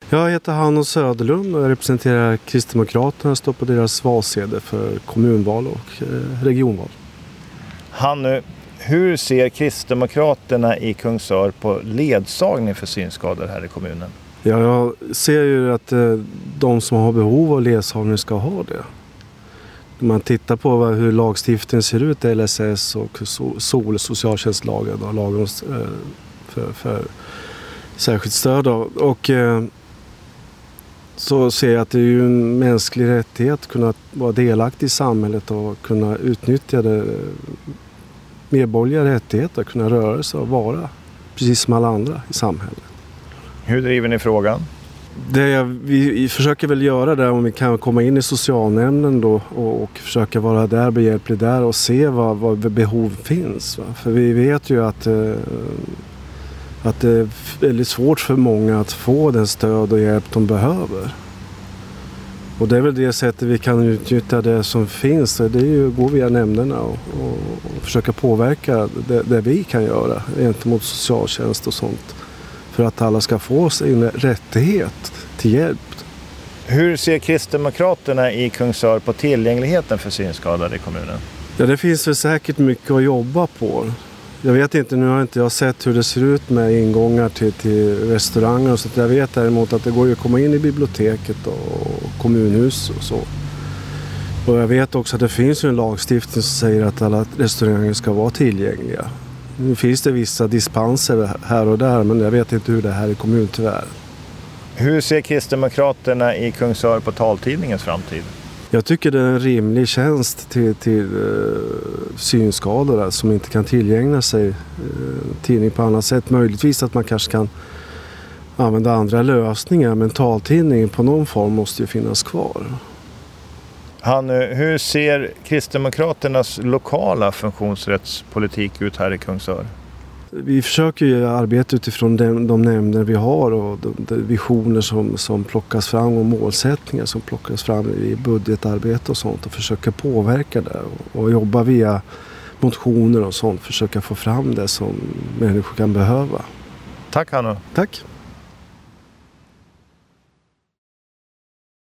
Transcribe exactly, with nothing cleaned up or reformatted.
Jag heter Hanno Söderlund och jag representerar Kristdemokraterna och står på deras valsedel för kommunval och regionval. Hanno, hur ser Kristdemokraterna i Kungsör på ledsagning för synskadade här i kommunen? Ja, jag ser ju att de som har behov av ledsagning ska ha det. När man tittar på hur lagstiftningen ser ut, L S S och S O L, socialtjänstlagen och lagen för, för särskilt stöd. Och så ser jag att det är ju en mänsklig rättighet att kunna vara delaktig i samhället och kunna utnyttja det medborgerliga rättigheter, kunna röra sig och vara precis som alla andra i samhället. Hur driver ni frågan? Det jag, vi försöker väl göra det om vi kan komma in i socialnämnden då och, och försöka vara där, behjälplig där och se vad, vad behov finns. Va? För vi vet ju att, eh, att det är väldigt svårt för många att få den stöd och hjälp de behöver. Och det är väl det sättet vi kan utnyttja det som finns. Det är ju att gå via nämnderna och, och, och försöka påverka det, det vi kan göra gentemot socialtjänst och sånt. För att alla ska få sin rättighet till hjälp. Hur ser Kristdemokraterna i Kungsör på tillgängligheten för synskadade i kommunen? Ja, det finns väl säkert mycket att jobba på. Jag vet inte, nu har inte jag sett hur det ser ut med ingångar till, till restauranger. Så jag vet däremot att det går ju att komma in i biblioteket och kommunhus och så. Och jag vet också att det finns ju en lagstiftning som säger att alla restauranger ska vara tillgängliga. Nu finns det vissa dispenser här och där, men jag vet inte hur det här är i kommun tyvärr. Hur ser Kristdemokraterna i Kungsör på taltidningens framtid? Jag tycker det är en rimlig tjänst till, till uh, synskadade som inte kan tillgängna sig uh, tidning på annat sätt. Möjligtvis att man kanske kan använda andra lösningar, men taltidningen på någon form måste ju finnas kvar. Hanno, hur ser Kristdemokraternas lokala funktionsrättspolitik ut här i Kungsör? Vi försöker ju arbeta utifrån de, de nämnder vi har och de, de visioner som, som plockas fram och målsättningar som plockas fram i budgetarbete och sånt och försöka påverka det och, och jobba via motioner och sånt, försöka få fram det som människor kan behöva. Tack Hanno. Tack.